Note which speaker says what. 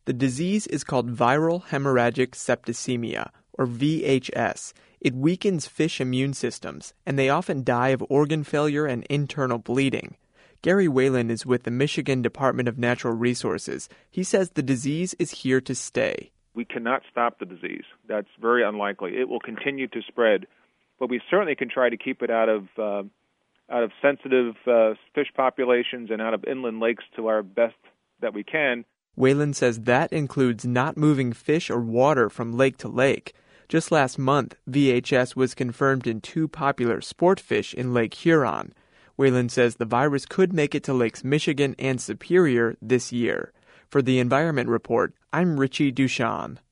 Speaker 1: The disease is called viral hemorrhagic septicemia, or VHS. It weakens fish immune systems, and they often die of organ failure and internal bleeding. Gary Whalen is with the Michigan Department of Natural Resources. He says the disease is here to stay.
Speaker 2: We cannot stop the disease. That's very unlikely. It will continue to spread, but we certainly can try to keep it out of sensitive fish populations and out of inland lakes to our best that we can.
Speaker 1: Whalen says that includes not moving fish or water from lake to lake. Just last month, VHS was confirmed in 2 popular sport fish in Lake Huron. Whalen says the virus could make it to Lakes Michigan and Superior this year. For the Environment Report, I'm Richie Duchan.